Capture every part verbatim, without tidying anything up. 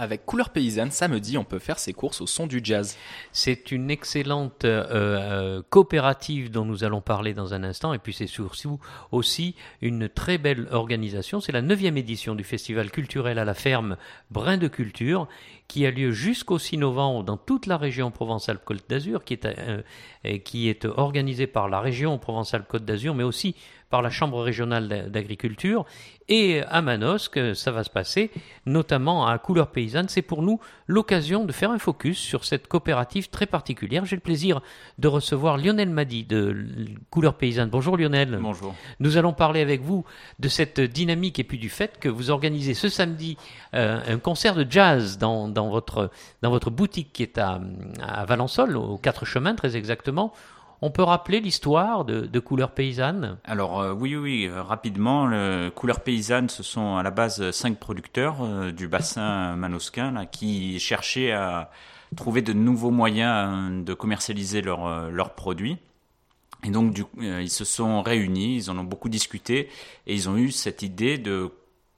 avec Couleurs Paysannes, samedi, on peut faire ses courses au son du jazz. C'est une excellente euh, euh, coopérative dont nous allons parler dans un instant, et puis c'est surtout aussi une très belle organisation. C'est la neuvième édition du Festival culturel à la ferme Brin de Culture, qui a lieu jusqu'au six novembre dans toute la région Provence-Alpes-Côte d'Azur, qui est, euh, qui est organisée par la région Provence-Alpes-Côte d'Azur, mais aussi par la Chambre régionale d'agriculture. Et à Manosque, ça va se passer, notamment à Couleurs Paysannes. C'est pour nous l'occasion de faire un focus sur cette coopérative très particulière. J'ai le plaisir de recevoir Lionel Mady de Couleurs Paysannes. Bonjour Lionel. Bonjour. Nous allons parler avec vous de cette dynamique et puis du fait que vous organisez ce samedi euh, un concert de jazz dans, dans, votre, dans votre boutique qui est à, à Valençol, aux Quatre Chemins très exactement. On peut rappeler l'histoire de, de Couleurs Paysannes ? Alors euh, oui, oui, euh, rapidement, le, Couleurs Paysannes, ce sont à la base cinq producteurs euh, du bassin manosquin là, qui cherchaient à trouver de nouveaux moyens de commercialiser leurs euh, leurs produits. Et donc du, euh, ils se sont réunis, ils en ont beaucoup discuté et ils ont eu cette idée de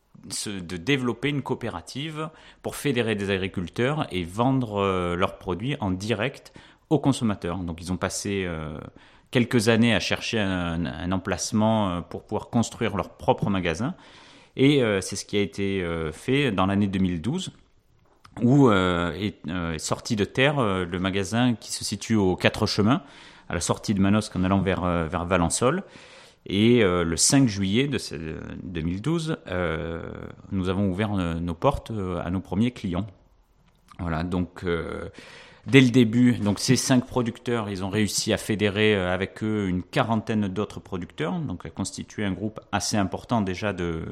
de développer une coopérative pour fédérer des agriculteurs et vendre euh, leurs produits en direct aux consommateurs. Donc ils ont passé euh, quelques années à chercher un, un emplacement euh, pour pouvoir construire leur propre magasin. Et euh, c'est ce qui a été euh, fait dans l'année deux mille douze, où euh, est, euh, est sorti de terre euh, le magasin qui se situe aux Quatre Chemins, à la sortie de Manosque en allant vers, euh, vers Valençol. Et euh, le cinq juillet de ce, deux mille douze, euh, nous avons ouvert euh, nos portes euh, à nos premiers clients. Voilà, donc... Euh, Dès le début, donc ces cinq producteurs, ils ont réussi à fédérer avec eux une quarantaine d'autres producteurs, donc à constituer un groupe assez important déjà de,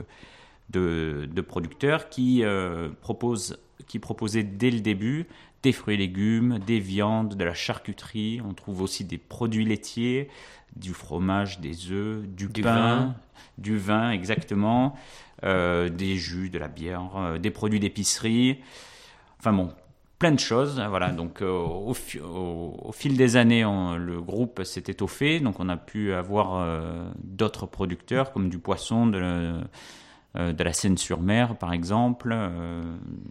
de, de producteurs qui, euh, proposent, qui proposaient dès le début des fruits et légumes, des viandes, de la charcuterie. On trouve aussi des produits laitiers, du fromage, des œufs, du, du pain, vin. du vin exactement, euh, des jus, de la bière, euh, des produits d'épicerie. Enfin bon. Plein de choses, voilà. Donc euh, au, au, au fil des années, on, le groupe s'est étoffé, donc on a pu avoir euh, d'autres producteurs comme du poisson, de, euh, de la Seine-sur-Mer par exemple. Euh,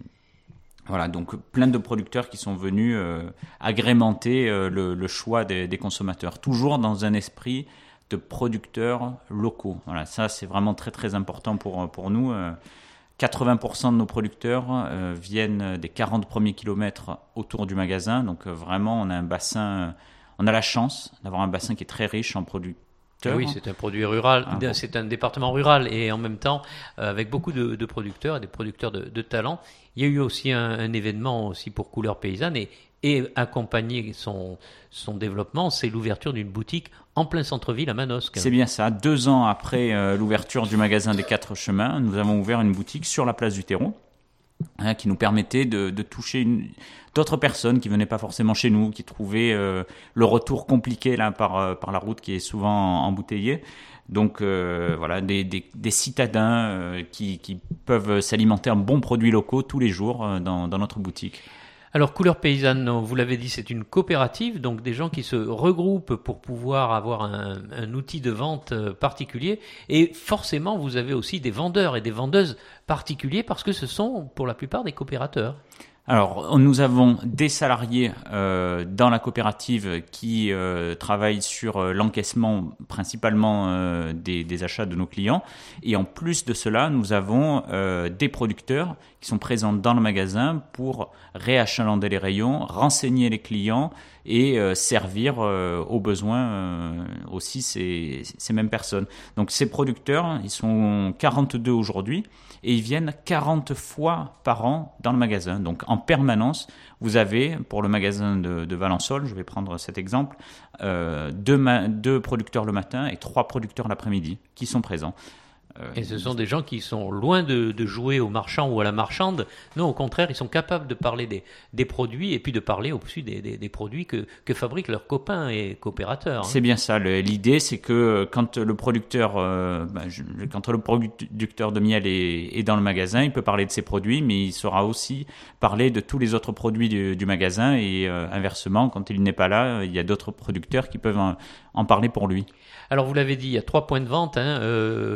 voilà, donc plein de producteurs qui sont venus euh, agrémenter euh, le, le choix des, des consommateurs, toujours dans un esprit de producteurs locaux. Voilà, ça c'est vraiment très très important pour pour nous. Euh, quatre-vingts pour cent de nos producteurs euh, viennent des quarante premiers kilomètres autour du magasin. Donc euh, vraiment, on a un bassin, on a la chance d'avoir un bassin qui est très riche en producteurs. Oui, c'est un produit rural, ah, bon. C'est un département rural et en même temps euh, avec beaucoup de, de producteurs et des producteurs de, de talent. Il y a eu aussi un, un événement aussi pour Couleurs Paysannes et, et accompagner son, son développement, c'est l'ouverture d'une boutique en plein centre-ville à Manosque. C'est bien ça. Deux ans après euh, l'ouverture du magasin des Quatre Chemins, nous avons ouvert une boutique sur la place du Terreau, hein, qui nous permettait de, de toucher une, d'autres personnes qui venaient pas forcément chez nous, qui trouvaient euh, le retour compliqué là par euh, par la route qui est souvent embouteillée. Donc euh, voilà, des, des, des citadins euh, qui, qui peuvent s'alimenter en bons produits locaux tous les jours euh, dans, dans notre boutique. Alors, Couleurs Paysannes, vous l'avez dit, c'est une coopérative, donc des gens qui se regroupent pour pouvoir avoir un, un outil de vente particulier. Et forcément, vous avez aussi des vendeurs et des vendeuses particuliers parce que ce sont pour la plupart des coopérateurs. Alors, nous avons des salariés euh, dans la coopérative qui euh, travaillent sur euh, l'encaissement principalement euh, des, des achats de nos clients. Et en plus de cela, nous avons euh, des producteurs qui sont présents dans le magasin pour réachalander les rayons, renseigner les clients et euh, servir euh, aux besoins euh, aussi ces, ces mêmes personnes. Donc ces producteurs, ils sont quarante-deux aujourd'hui et ils viennent quarante fois par an dans le magasin. Donc en permanence, vous avez, pour le magasin de, de Valençol, je vais prendre cet exemple, euh, deux, ma- deux producteurs le matin et trois producteurs l'après-midi qui sont présents. Et ce sont des gens qui sont loin de, de jouer au marchand ou à la marchande. Non, au contraire, ils sont capables de parler des, des produits et puis de parler aussi des, des, des produits que, que fabriquent leurs copains et coopérateurs. C'est bien ça. Le, l'idée, c'est que quand le producteur, euh, ben, je, quand le producteur de miel est, est dans le magasin, il peut parler de ses produits, mais il saura aussi parler de tous les autres produits du, du magasin. Et euh, inversement, quand il n'est pas là, il y a d'autres producteurs qui peuvent en, en parler pour lui. Alors, vous l'avez dit, il y a trois points de vente, hein, euh, Valençol,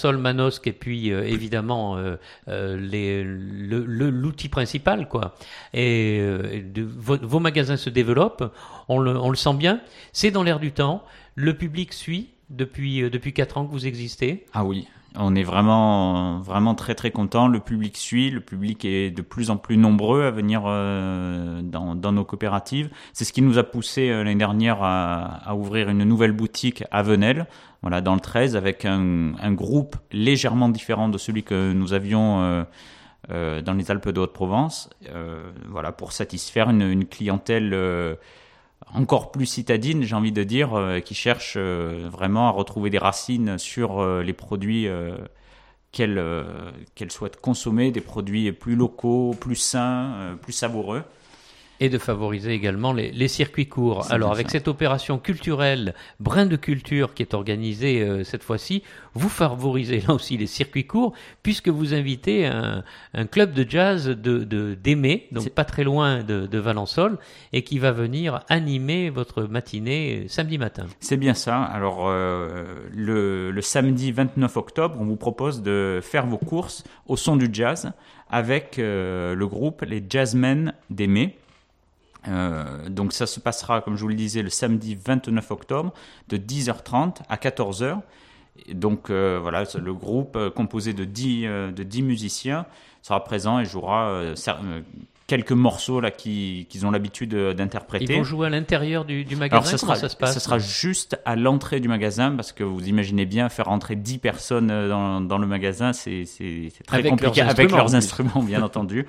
Valençol, Manosque et puis euh, évidemment euh, euh, les, le, le, l'outil principal, quoi. Et euh, de, vos, vos magasins se développent, on le, on le sent bien. C'est dans l'air du temps. Le public suit depuis euh, depuis quatre ans que vous existez. Ah oui. On est vraiment, vraiment très très content. Le public suit, le public est de plus en plus nombreux à venir euh, dans, dans nos coopératives. C'est ce qui nous a poussé euh, l'année dernière à, à ouvrir une nouvelle boutique à Venelle, voilà, dans le treize, avec un, un groupe légèrement différent de celui que nous avions euh, euh, dans les Alpes de Haute-Provence, euh, voilà, pour satisfaire une, une clientèle euh, encore plus citadine, j'ai envie de dire, euh, qui cherche euh, vraiment à retrouver des racines sur euh, les produits euh, qu'elle euh, qu'elle souhaite consommer, des produits plus locaux, plus sains, euh, plus savoureux. Et de favoriser également les, les circuits courts. C'est Alors avec ça. cette opération culturelle, brin de culture qui est organisée euh, cette fois-ci, vous favorisez là aussi les circuits courts, puisque vous invitez un, un club de jazz de, de, d'Aimé, donc C'est... pas très loin de, de Valençol, et qui va venir animer votre matinée samedi matin. C'est bien ça. Alors euh, le, le samedi vingt-neuf octobre, on vous propose de faire vos courses au son du jazz avec euh, le groupe Les Jazzmen d'Aimé. Euh, donc ça se passera, comme je vous le disais, le samedi vingt-neuf octobre de dix heures trente à quatorze heures. Et donc euh, voilà, le groupe euh, composé de dix, euh, de dix musiciens sera présent et jouera euh, euh, quelques morceaux là, qui, qu'ils ont l'habitude d'interpréter. Ils vont jouer à l'intérieur du, du magasin. Alors, ça Comment sera, ça se passe? Ça sera juste à l'entrée du magasin, parce que vous imaginez bien, faire entrer dix personnes dans, dans le magasin, c'est, c'est, c'est très avec compliqué, leurs avec leurs instruments, instruments, bien entendu.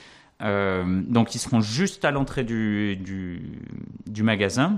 Euh, donc ils seront juste à l'entrée du, du, du magasin.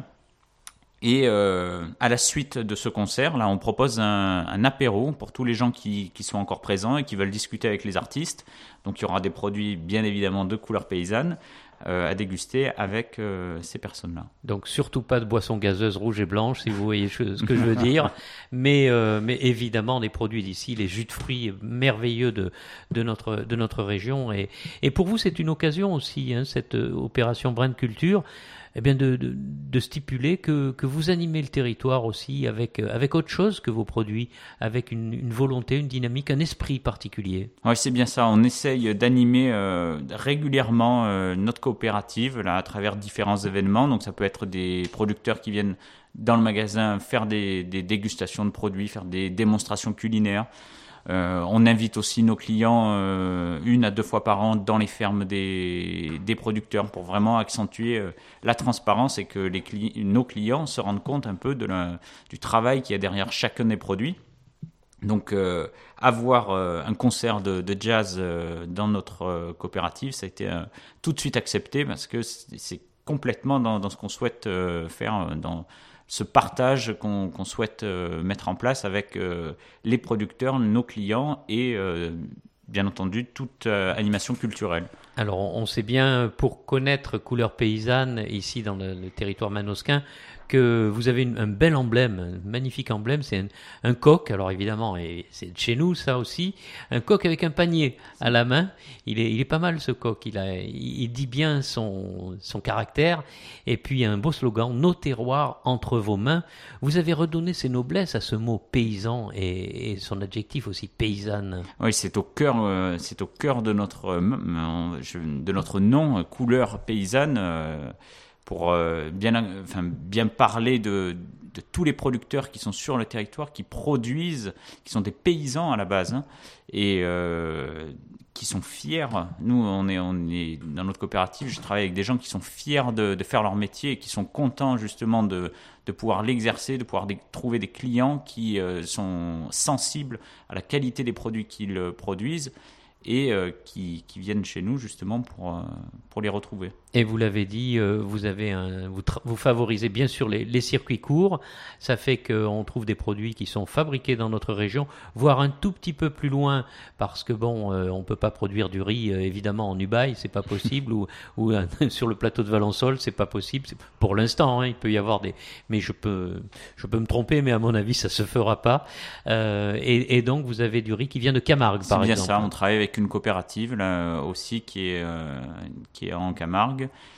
Et euh, à la suite de ce concert, là, on propose un, un apéro pour tous les gens qui, qui sont encore présents et qui veulent discuter avec les artistes. Donc il y aura des produits bien évidemment de couleur paysanne euh, à déguster avec euh, ces personnes-là. Donc surtout pas de boissons gazeuses rouges et blanches, si vous voyez ce que je veux dire, mais, euh, mais évidemment des produits d'ici, les jus de fruits merveilleux de, de, notre, de notre région. Et, et pour vous, c'est une occasion aussi, hein, cette opération Brin de Culture, eh bien de, de, de stipuler que, que vous animez le territoire aussi avec, avec autre chose que vos produits, avec une, une volonté, une dynamique, un esprit particulier. Oui, c'est bien ça. On essaye d'animer euh, régulièrement euh, notre coopérative là, à travers différents événements. Donc ça peut être des producteurs qui viennent dans le magasin faire des, des dégustations de produits, faire des démonstrations culinaires. Euh, on invite aussi nos clients euh, une à deux fois par an dans les fermes des, des producteurs pour vraiment accentuer euh, la transparence et que les cli- nos clients se rendent compte un peu de la, du travail qu'il y a derrière chacun des produits. Donc euh, avoir euh, un concert de, de jazz euh, dans notre euh, coopérative, ça a été euh, tout de suite accepté parce que c'est, c'est complètement dans, dans ce qu'on souhaite euh, faire, dans ce partage qu'on, qu'on souhaite euh, mettre en place avec euh, les producteurs, nos clients et euh, bien entendu toute euh, animation culturelle. Alors on sait bien, pour connaître Couleurs Paysannes ici dans le, le territoire manosquin, que vous avez une, un bel emblème, un magnifique emblème, c'est un, un coq, alors évidemment, et c'est de chez nous ça aussi, un coq avec un panier à la main, il est, il est pas mal ce coq, il, a, il dit bien son, son caractère, et puis un beau slogan, nos terroirs entre vos mains. Vous avez redonné ses noblesses à ce mot paysan et, et son adjectif aussi paysanne. Oui, c'est au cœur, euh, c'est au cœur de notre, euh, de notre nom, euh, Couleurs Paysannes, euh, pour euh, bien, enfin, bien parler de, de tous les producteurs qui sont sur le territoire, qui produisent, qui sont des paysans à la base, hein, et euh, qui sont fiers. Nous, on est, on est dans notre coopérative, je travaille avec des gens qui sont fiers de, de faire leur métier et qui sont contents justement de, de pouvoir l'exercer, de pouvoir des, trouver des clients qui euh, sont sensibles à la qualité des produits qu'ils produisent et euh, qui, qui viennent chez nous justement pour, euh, pour les retrouver. Et vous l'avez dit, euh, vous, avez un, vous, tra- vous favorisez bien sûr les, les circuits courts. Ça fait qu'on trouve des produits qui sont fabriqués dans notre région, voire un tout petit peu plus loin, parce que bon, euh, on peut pas produire du riz euh, évidemment en Ubaye, c'est pas possible, ou, ou euh, sur le plateau de Valençol, c'est pas possible. C'est, pour l'instant, hein, il peut y avoir des, mais je peux, je peux me tromper, mais à mon avis, ça se fera pas. Euh, et, et donc, vous avez du riz qui vient de Camargue, C'est par bien exemple. ça. On travaille avec une coopérative là aussi qui est euh, qui est en Camargue.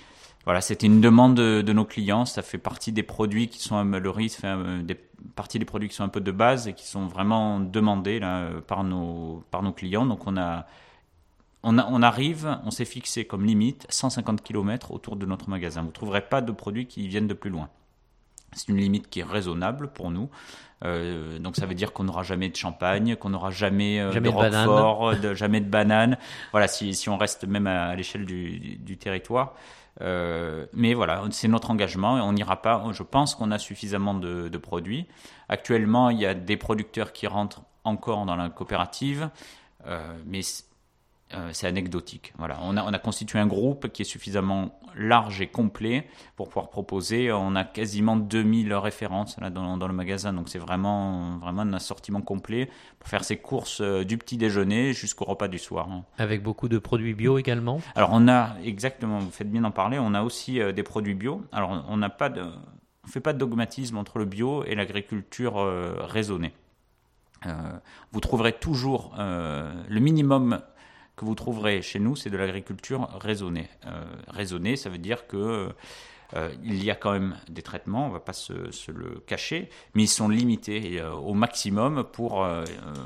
voilà, c'était une demande de, de nos clients. Ça fait partie des produits qui sont le riz fait un, des partie des produits qui sont un peu de base et qui sont vraiment demandés là par nos par nos clients. Donc on a on a on arrive, on s'est fixé comme limite cent cinquante kilomètres autour de notre magasin. Vous trouverez pas de produits qui viennent de plus loin. C'est une limite qui est raisonnable pour nous. Euh, donc ça veut dire qu'on n'aura jamais de champagne, qu'on n'aura jamais, euh, jamais de de roquefort, de, jamais de banane. Voilà, si, si on reste même à, à l'échelle du, du, du territoire. Euh, mais voilà, c'est notre engagement et on n'ira pas. Je pense qu'on a suffisamment de, de produits. Actuellement, il y a des producteurs qui rentrent encore dans la coopérative, euh, mais Euh, c'est anecdotique. Voilà, on a on a constitué un groupe qui est suffisamment large et complet pour pouvoir proposer. On a quasiment deux mille références là dans, dans le magasin, donc c'est vraiment vraiment un assortiment complet pour faire ses courses euh, du petit déjeuner jusqu'au repas du soir. Avec beaucoup de produits bio également. Alors on a exactement, vous faites bien d'en parler. On a aussi euh, des produits bio. Alors on n'a pas de, on fait pas de dogmatisme entre le bio et l'agriculture euh, raisonnée. Euh, vous trouverez toujours euh, le minimum que vous trouverez chez nous, c'est de l'agriculture raisonnée. Euh, raisonnée, ça veut dire que euh, il y a quand même des traitements, on ne va pas se, se le cacher, mais ils sont limités et, euh, au maximum pour, euh,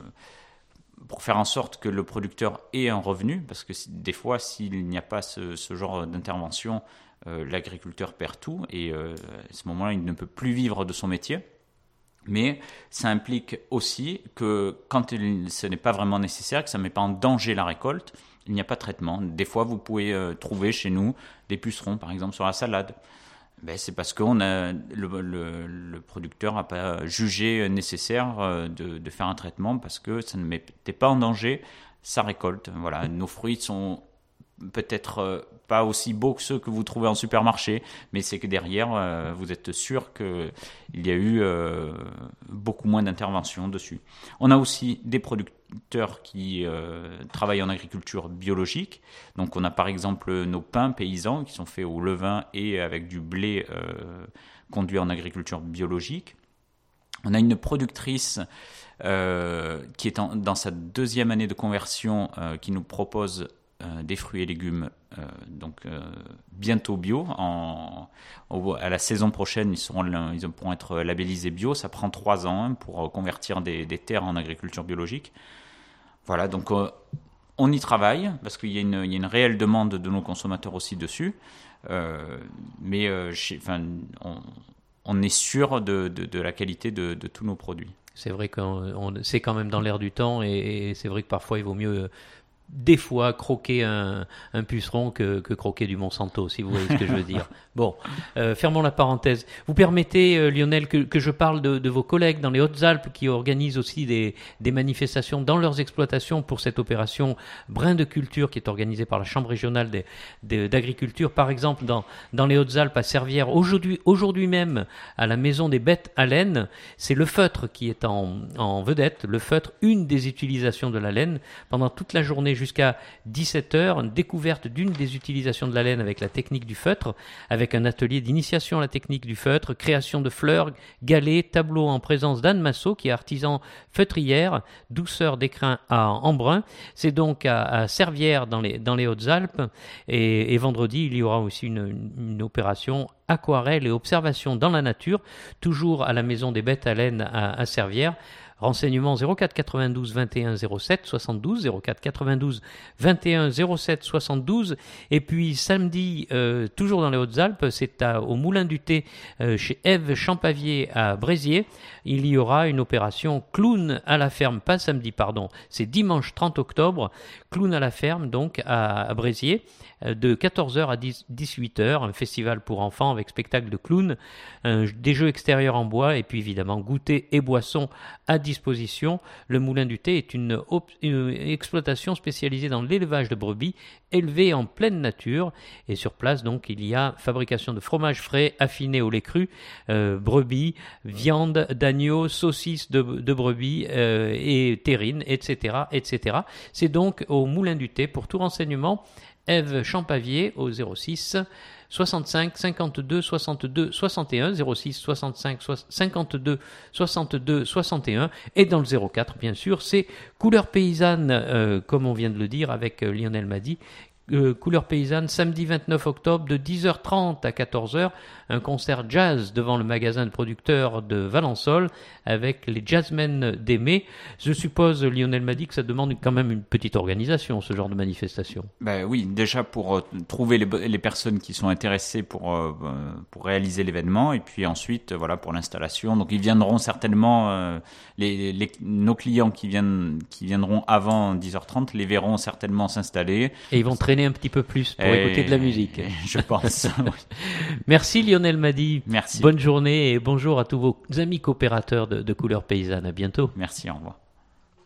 pour faire en sorte que le producteur ait un revenu, parce que des fois, s'il n'y a pas ce, ce genre d'intervention, euh, l'agriculteur perd tout et euh, à ce moment-là, il ne peut plus vivre de son métier. Mais ça implique aussi que quand il, ce n'est pas vraiment nécessaire, que ça ne met pas en danger la récolte, il n'y a pas de traitement. Des fois, vous pouvez euh, trouver chez nous des pucerons, par exemple, sur la salade. Ben, c'est parce que on a, le, le, le producteur n'a pas jugé nécessaire euh, de, de faire un traitement parce que ça ne mettait pas en danger sa récolte. Voilà, nos fruits sont peut-être euh, pas aussi beaux que ceux que vous trouvez en supermarché, mais c'est que derrière, euh, vous êtes sûr qu'il y a eu euh, beaucoup moins d'interventions dessus. On a aussi des producteurs qui euh, travaillent en agriculture biologique. Donc on a par exemple nos pains paysans qui sont faits au levain et avec du blé euh, conduit en agriculture biologique. On a une productrice euh, qui est en, dans sa deuxième année de conversion euh, qui nous propose Euh, des fruits et légumes euh, donc euh, bientôt bio. En, au, à la saison prochaine, ils, seront, ils pourront être labellisés bio. Ça prend trois ans hein, pour convertir des, des terres en agriculture biologique. Voilà, donc euh, on y travaille parce qu'il y a, une, il y a une réelle demande de nos consommateurs aussi dessus. Euh, mais euh, chez, enfin, on, on est sûr de, de, de la qualité de, de tous nos produits. C'est vrai que c'est quand même dans l'air du temps et, et c'est vrai que parfois il vaut mieux... Euh, des fois croquer un, un puceron que, que croquer du Monsanto, si vous voyez ce que je veux dire. Bon, euh, fermons la parenthèse. Vous permettez, euh, Lionel, que, que je parle de, de vos collègues dans les Hautes-Alpes qui organisent aussi des, des manifestations dans leurs exploitations pour cette opération Brin de culture qui est organisée par la Chambre régionale des, des, d'agriculture. Par exemple, dans, dans les Hautes-Alpes à Servières, aujourd'hui, aujourd'hui même, à la Maison des Bêtes à Laine, c'est le feutre qui est en, en vedette. Le feutre, une des utilisations de la laine, pendant toute la journée jusqu'à dix-sept heures, une découverte d'une des utilisations de la laine avec la technique du feutre, avec un atelier d'initiation à la technique du feutre, création de fleurs, galets, tableaux en présence d'Anne Massot, qui est artisan feutrière, douceur d'écrin à Embrun. C'est donc à, à Servières dans les, dans les Hautes-Alpes. Et, et vendredi, il y aura aussi une, une, une opération aquarelle et observation dans la nature, toujours à la Maison des Bêtes à Laine à, à Servières. Renseignements zéro quatre quatre-vingt-douze vingt et un zéro sept soixante-douze, zéro quatre quatre-vingt-douze vingt et un zéro sept soixante-douze. Et puis samedi, euh, toujours dans les Hautes-Alpes, c'est à, au Moulin du Thé, euh, chez Ève Champavier à Bréziers. Il y aura une opération Clown à la ferme, pas samedi, pardon, c'est dimanche trente octobre, Clown à la ferme, donc à, à Bréziers, de quatorze heures à dix-huit heures, un festival pour enfants avec spectacle de clown, un, des jeux extérieurs en bois et puis évidemment goûter et boissons à disposition. Le Moulin du Thé est une, op- une exploitation spécialisée dans l'élevage de brebis élevées en pleine nature et sur place donc il y a fabrication de fromage frais affiné au lait cru, euh, brebis, viande d'agneau, saucisses de, de brebis euh, et terrine, et cetera, et cetera. C'est donc au Moulin du Thé. Pour tout renseignement, Ève Champavier au zéro six soixante-cinq cinquante-deux soixante-deux soixante et un, zéro six soixante-cinq cinquante-deux soixante-deux soixante et un, et dans le zéro quatre bien sûr c'est Couleurs Paysannes, euh, comme on vient de le dire avec euh, Lionel Mady, euh, Couleurs Paysannes, samedi vingt-neuf octobre de dix heures trente à quatorze heures, un concert jazz devant le magasin de producteurs de Valençol avec les jazzmen d'Aimé. Je suppose, Lionel m'a dit que ça demande quand même une petite organisation, ce genre de manifestation. Ben oui, déjà pour euh, trouver les, les personnes qui sont intéressées pour, euh, pour réaliser l'événement, et puis ensuite, euh, voilà, pour l'installation. Donc ils viendront certainement, euh, les, les, nos clients qui, viennent, qui viendront avant dix heures trente les verront certainement s'installer. Et ils vont traîner un petit peu plus pour et, écouter de la musique. Je pense. Oui. Merci Lionel Madi. Merci. Bonne journée et bonjour à tous vos amis coopérateurs de, de Couleurs Paysannes. À bientôt. Merci, au revoir.